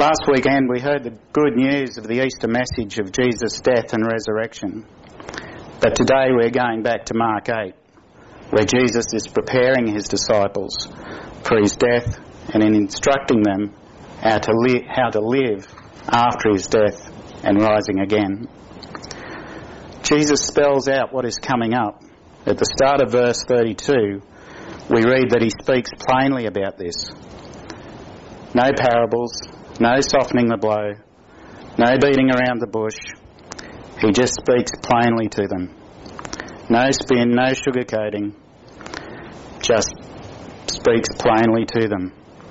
Last weekend we heard the good news of the Easter message of Jesus' death and resurrection. But today we're going back to Mark 8, where Jesus is preparing his disciples for his death and in instructing them how to live after his death and rising again. Jesus spells out what is coming up. At the start of verse 32, we read that he speaks plainly about this. No parables, no softening the blow, no beating around the bush. He just speaks plainly to them. No spin, no sugarcoating. Just speaks plainly to them.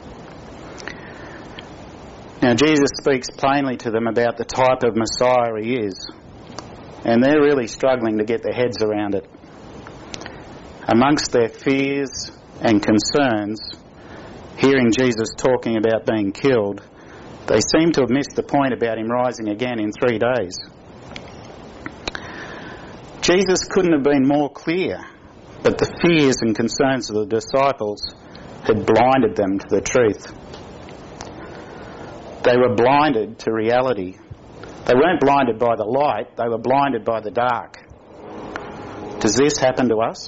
Now Jesus speaks plainly to them about the type of Messiah he is, and they're really struggling to get their heads around it. Amongst their fears and concerns, hearing Jesus talking about being killed, they seem to have missed the point about him rising again in 3 days. Jesus couldn't have been more clear, but the fears and concerns of the disciples had blinded them to the truth. They were blinded to reality. They weren't blinded by the light, they were blinded by the dark. Does this happen to us?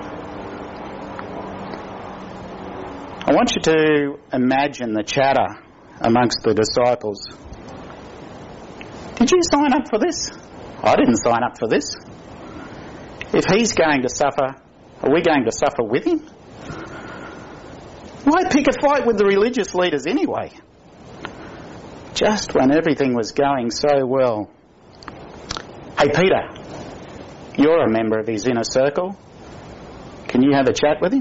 I want you to imagine the chatter amongst the disciples. Did you sign up for this? I didn't sign up for this. If he's going to suffer, are we going to suffer with him? Why pick a fight with the religious leaders anyway? Just when everything was going so well. Hey Peter, you're a member of his inner circle. Can you have a chat with him?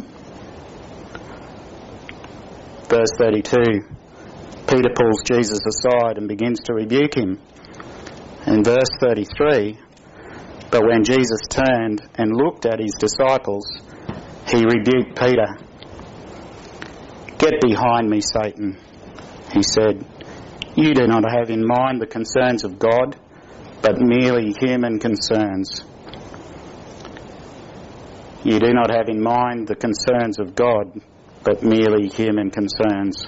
Verse 32, Peter pulls Jesus aside and begins to rebuke him. In verse 33, but when Jesus turned and looked at his disciples, he rebuked Peter. Get behind me, Satan, he said. You do not have in mind the concerns of God, but merely human concerns. You do not have in mind the concerns of God, but merely human concerns.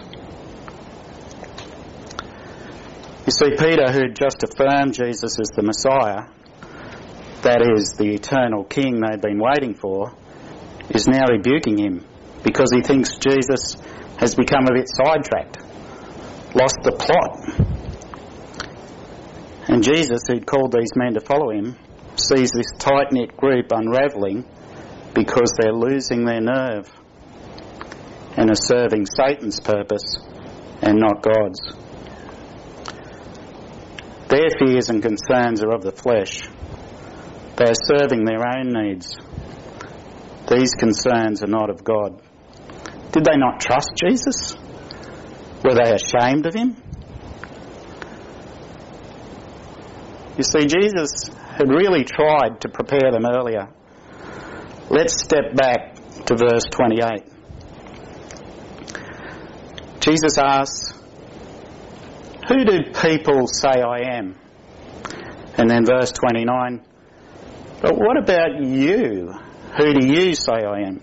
You see, Peter, who had just affirmed Jesus as the Messiah, that is, the eternal King they'd been waiting for, is now rebuking him because he thinks Jesus has become a bit sidetracked, lost the plot. And Jesus, who'd called these men to follow him, sees this tight-knit group unravelling because they're losing their nerve and are serving Satan's purpose and not God's. Their fears and concerns are of the flesh. They are serving their own needs. These concerns are not of God. Did they not trust Jesus? Were they ashamed of him? You see, Jesus had really tried to prepare them earlier. Let's step back to verse 28. Jesus asks, who do people say I am? And then verse 29, but what about you? Who do you say I am?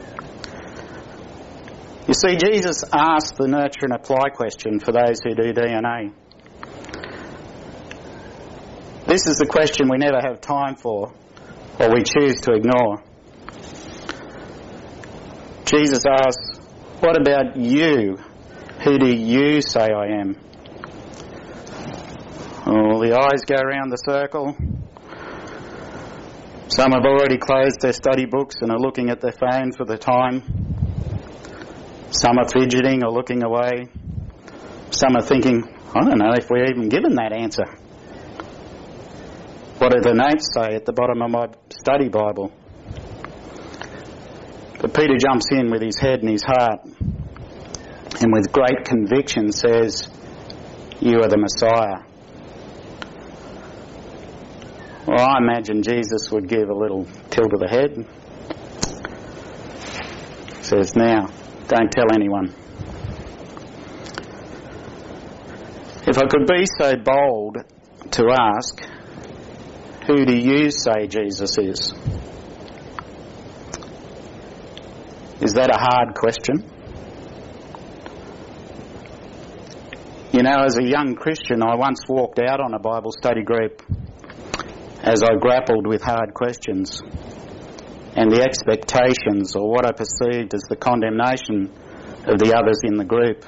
You see, Jesus asked the nurture and apply question for those who do DNA. This is the question we never have time for, or we choose to ignore. Jesus asks, what about you? Who do you say I am? Oh, the eyes go around the circle. Some have already closed their study books and are looking at their phone for the time. Some are fidgeting or looking away. Some are thinking, I don't know if we're even given that answer. What do the notes say at the bottom of my study Bible? But Peter jumps in with his head and his heart and with great conviction says, you are the Messiah. Well, I imagine Jesus would give a little tilt of the head. Says, now, don't tell anyone. If I could be so bold to ask, who do you say Jesus is? Is that a hard question? You know, as a young Christian, I once walked out on a Bible study group as I grappled with hard questions and the expectations, or what I perceived as the condemnation of the others in the group.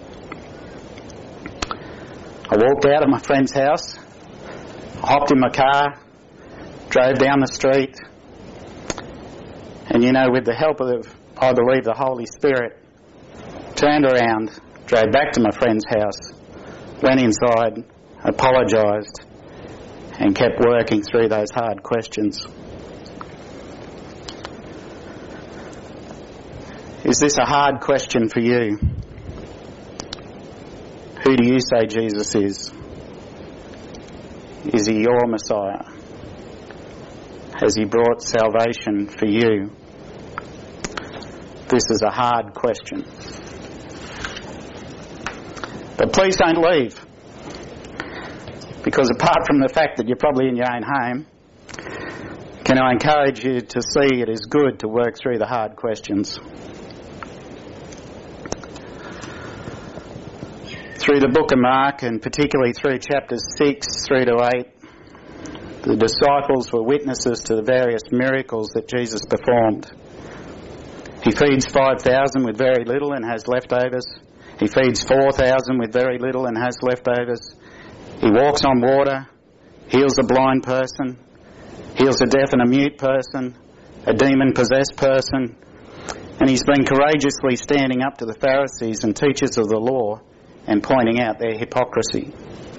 I walked out of my friend's house, hopped in my car, drove down the street, and you know, with the help of, I believe, the Holy Spirit, turned around, drove back to my friend's house, went inside, apologised, and kept working through those hard questions. Is this a hard question for you? Who do you say Jesus is? Is he your Messiah? Has he brought salvation for you? This is a hard question. But please don't leave, because apart from the fact that you're probably in your own home, can I encourage you to see it is good to work through the hard questions. Through the book of Mark, and particularly through chapters 6 through to 8, the disciples were witnesses to the various miracles that Jesus performed. He feeds 5,000 with very little and has leftovers. He feeds 4,000 with very little and has leftovers. He walks on water, heals a blind person, heals a deaf and a mute person, a demon-possessed person, and he's been courageously standing up to the Pharisees and teachers of the law and pointing out their hypocrisy.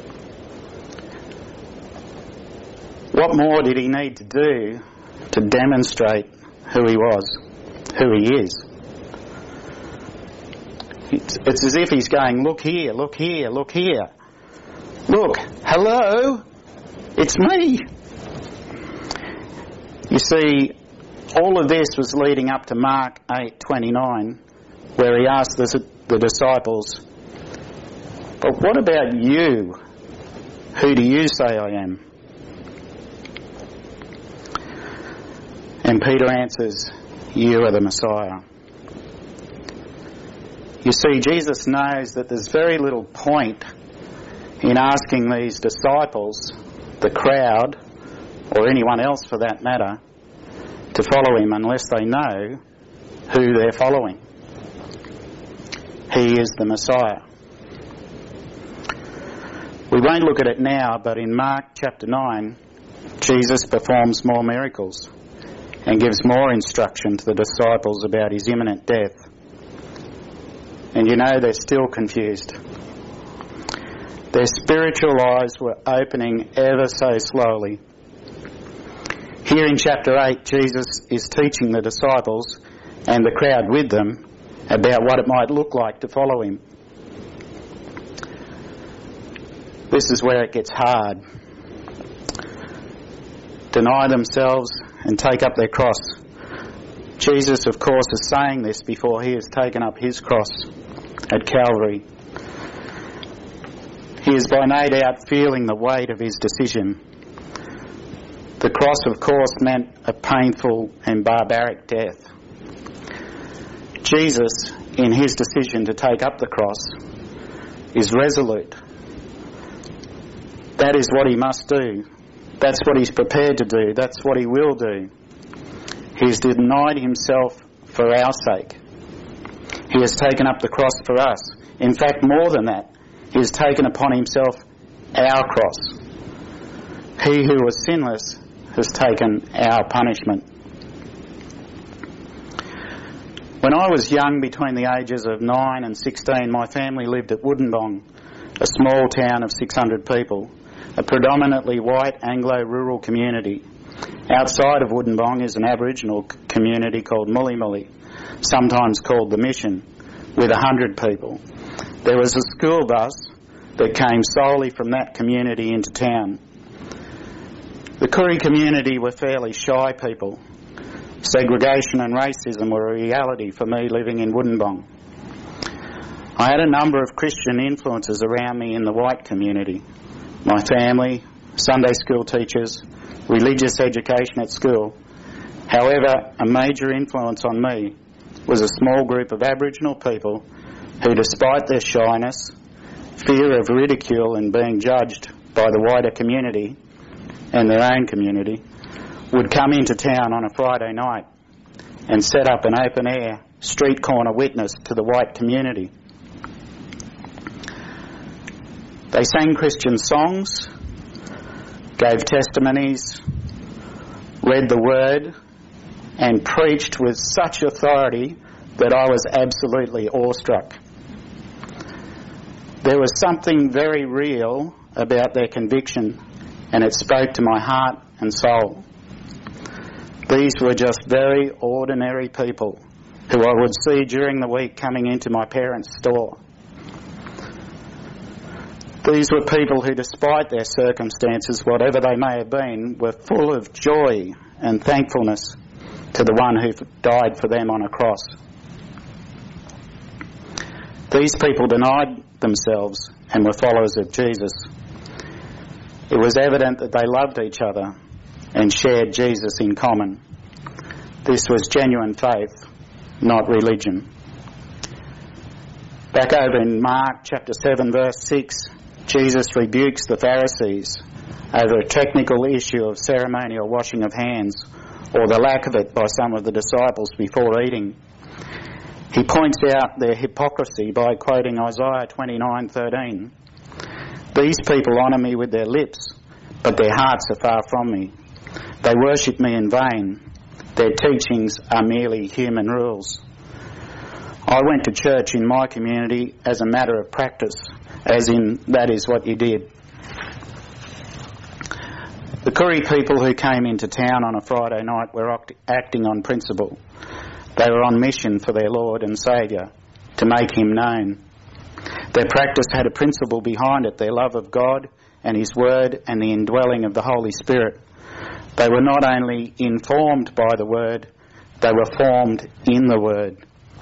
What more did he need to do to demonstrate who he was, who he is? It's as if he's going, look here, look here, look here. Look, hello, it's me. You see, all of this was leading up to Mark 8:29, where he asked the disciples, but what about you? Who do you say I am? And Peter answers, you are the Messiah. You see, Jesus knows that there's very little point in asking these disciples, the crowd, or anyone else for that matter, to follow him unless they know who they're following. He is the Messiah. We won't look at it now, but in Mark chapter 9, Jesus performs more miracles and gives more instruction to the disciples about his imminent death. And you know, they're still confused. Their spiritual eyes were opening ever so slowly. Here in chapter 8, Jesus is teaching the disciples and the crowd with them about what it might look like to follow him. This is where it gets hard. Deny themselves and take up their cross. Jesus, of course, is saying this before he has taken up his cross at Calvary. He is by no doubt feeling the weight of his decision. The cross, of course, meant a painful and barbaric death. Jesus, in his decision to take up the cross, is resolute. That is what he must do. That's what he's prepared to do. That's what he will do. He has denied himself for our sake. He has taken up the cross for us. In fact, more than that, he has taken upon himself our cross. He who was sinless has taken our punishment. When I was young, between the ages of 9 and 16, my family lived at Woodinbong, a small town of 600 people, a predominantly white Anglo-rural community. Outside of Woodinbong is an Aboriginal community called Mully, sometimes called the Mission, with 100 people. There was a school bus that came solely from that community into town. The Koori community were fairly shy people. Segregation and racism were a reality for me living in Woodinbong. I had a number of Christian influences around me in the white community. My family, Sunday school teachers, religious education at school. However, a major influence on me was a small group of Aboriginal people who, despite their shyness, fear of ridicule and being judged by the wider community and their own community, would come into town on a Friday night and set up an open-air street corner witness to the white community. They sang Christian songs, gave testimonies, read the Word, and preached with such authority that I was absolutely awestruck. There was something very real about their conviction, and it spoke to my heart and soul. These were just very ordinary people who I would see during the week coming into my parents' store. These were people who, despite their circumstances, whatever they may have been, were full of joy and thankfulness to the one who died for them on a cross. These people denied themselves and were followers of Jesus. It was evident that they loved each other and shared Jesus in common. This was genuine faith, not religion. Back over in Mark chapter 7 verse 6, Jesus rebukes the Pharisees over a technical issue of ceremonial washing of hands, or the lack of it by some of the disciples before eating. He points out their hypocrisy by quoting Isaiah 29:13. These people honour me with their lips, but their hearts are far from me. They worship me in vain. Their teachings are merely human rules. I went to church in my community as a matter of practice, as in that is what you did. The Koori people who came into town on a Friday night were acting on principle. They were on mission for their Lord and Saviour, to make him known. Their practice had a principle behind it, their love of God and his word and the indwelling of the Holy Spirit. They were not only informed by the word, they were formed in the word.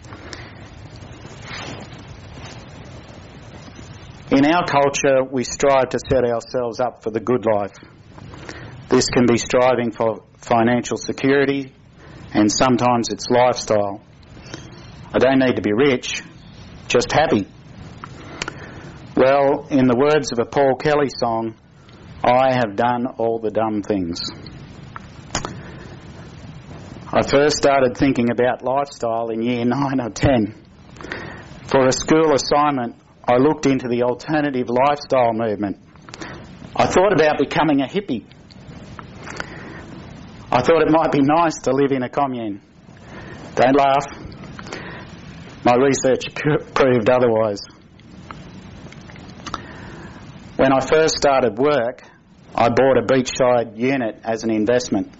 In our culture, we strive to set ourselves up for the good life. This can be striving for financial security, and sometimes it's lifestyle. I don't need to be rich, just happy. Well, in the words of a Paul Kelly song, I have done all the dumb things. I first started thinking about lifestyle in year 9 or 10. For a school assignment, I looked into the alternative lifestyle movement. I thought about becoming a hippie. I thought it might be nice to live in a commune. Don't laugh. My research proved otherwise. When I first started work, I bought a beachside unit as an investment.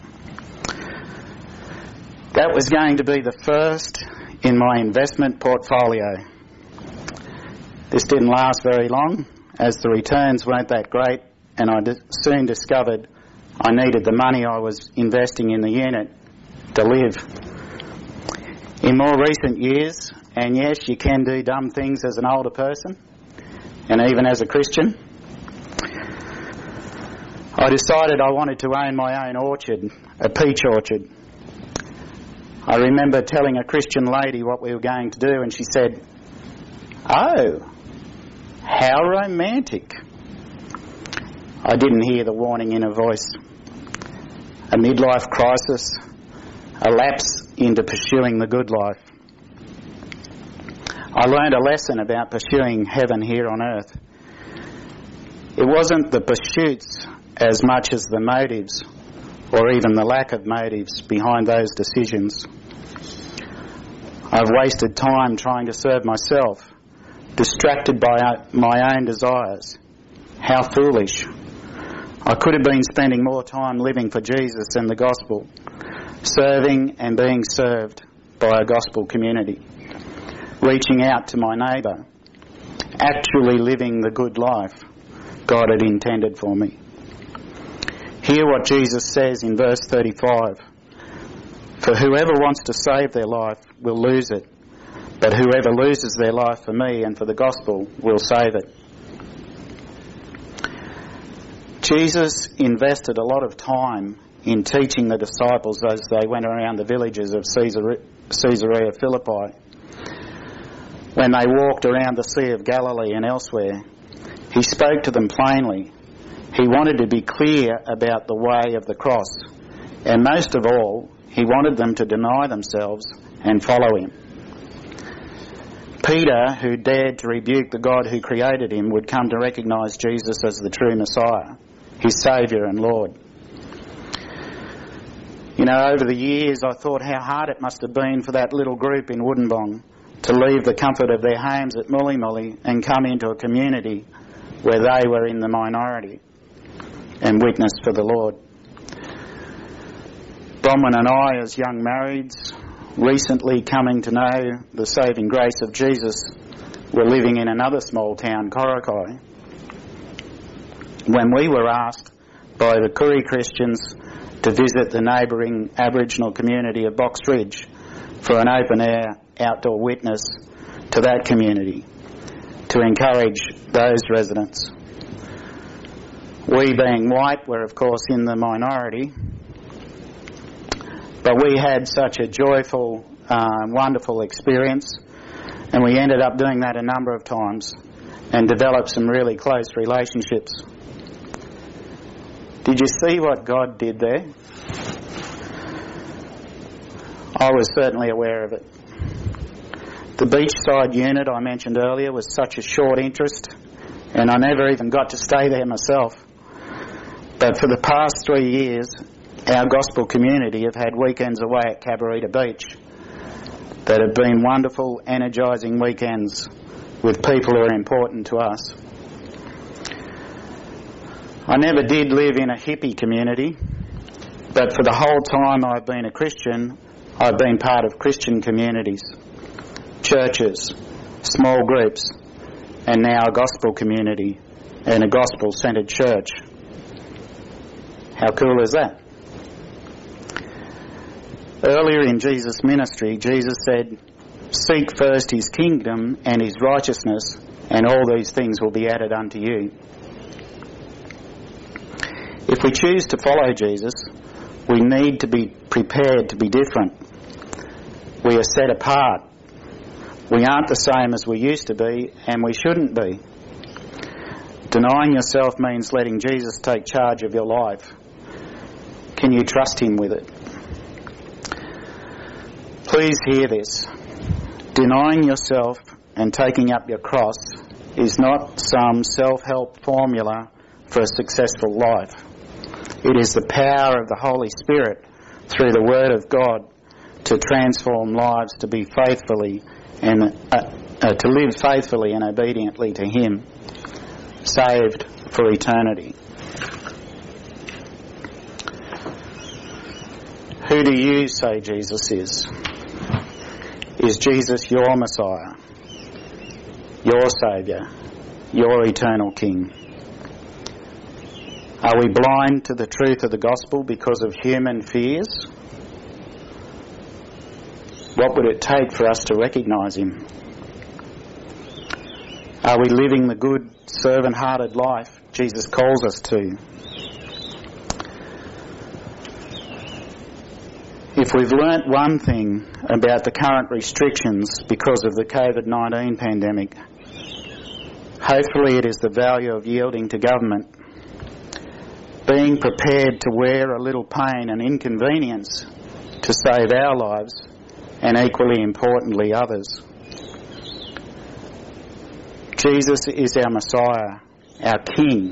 That was going to be the first in my investment portfolio. This didn't last very long, as the returns weren't that great, and I soon discovered I needed the money I was investing in the unit to live. In more recent years, and yes, you can do dumb things as an older person, and even as a Christian, I decided I wanted to own my own orchard, a peach orchard. I remember telling a Christian lady what we were going to do, and she said, "Oh, how romantic." I didn't hear the warning in her voice. A midlife crisis, a lapse into pursuing the good life. I learned a lesson about pursuing heaven here on earth. It wasn't the pursuits as much as the motives, or even the lack of motives behind those decisions. I've wasted time trying to serve myself, distracted by my own desires. How foolish. I could have been spending more time living for Jesus and the gospel, serving and being served by a gospel community, reaching out to my neighbour, actually living the good life God had intended for me. Hear what Jesus says in verse 35. For whoever wants to save their life will lose it, but whoever loses their life for me and for the gospel will save it. Jesus invested a lot of time in teaching the disciples as they went around the villages of Caesarea Philippi. When they walked around the Sea of Galilee and elsewhere, He spoke to them plainly. He wanted to be clear about the way of the cross. And most of all, he wanted them to deny themselves and follow him. Peter, who dared to rebuke the God who created him, would come to recognise Jesus as the true Messiah, his Saviour and Lord. You know, over the years I thought how hard it must have been for that little group in Wollongong to leave the comfort of their homes at Mully and come into a community where they were in the minority and witness for the Lord. Bronwyn and I, as young marrieds, recently coming to know the saving grace of Jesus, were living in another small town, Corrokai, when we were asked by the Koori Christians to visit the neighbouring Aboriginal community of Box Ridge for an open-air outdoor witness to that community to encourage those residents. We, being white, were of course in the minority, but we had such a joyful, wonderful experience, and we ended up doing that a number of times and developed some really close relationships. Did you see what God did there? I was certainly aware of it. The beachside unit I mentioned earlier was such a short interest, and I never even got to stay there myself. But for the past 3 years, our gospel community have had weekends away at Cabarita Beach that have been wonderful, energising weekends with people who are important to us. I never did live in a hippie community, but for the whole time I've been a Christian, I've been part of Christian communities, churches, small groups, and now a gospel community and a gospel-centred church. How cool is that? Earlier in Jesus' ministry, Jesus said, "Seek first his kingdom and his righteousness, and all these things will be added unto you." If we choose to follow Jesus, we need to be prepared to be different. We are set apart. We aren't the same as we used to be, and we shouldn't be. Denying yourself means letting Jesus take charge of your life. Can you trust him with it? Please hear this. Denying yourself and taking up your cross is not some self-help formula for a successful life. It is the power of the Holy Spirit through the Word of God to transform lives to be faithfully and to live faithfully and obediently to him, saved for eternity. Who do you say Jesus is? Is Jesus your Messiah, your Saviour, your eternal King? Are we blind to the truth of the gospel because of human fears? What would it take for us to recognise him? Are we living the good, servant-hearted life Jesus calls us to? If we've learnt one thing about the current restrictions because of the COVID-19 pandemic, hopefully it is the value of yielding to government, being prepared to wear a little pain and inconvenience to save our lives and, equally importantly, others. Jesus is our Messiah, our King.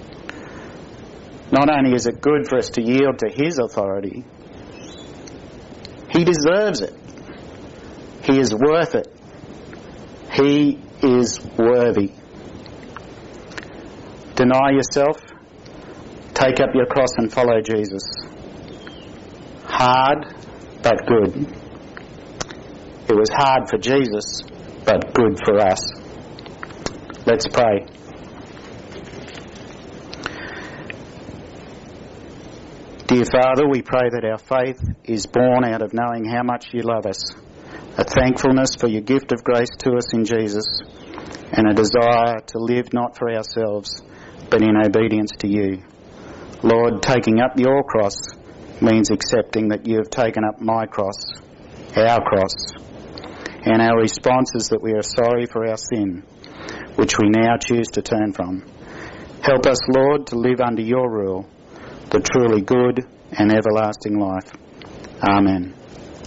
Not only is it good for us to yield to his authority, he deserves it. He is worth it. He is worthy. Deny yourself, take up your cross and follow Jesus. Hard, but good. It was hard for Jesus, but good for us. Let's pray. Dear Father, we pray that our faith is born out of knowing how much you love us, a thankfulness for your gift of grace to us in Jesus, and a desire to live not for ourselves, but in obedience to you. Lord, taking up your cross means accepting that you have taken up my cross, our cross, and our response is that we are sorry for our sin. which we now choose to turn from. Help us, Lord, to live under your rule, the truly good and everlasting life. Amen.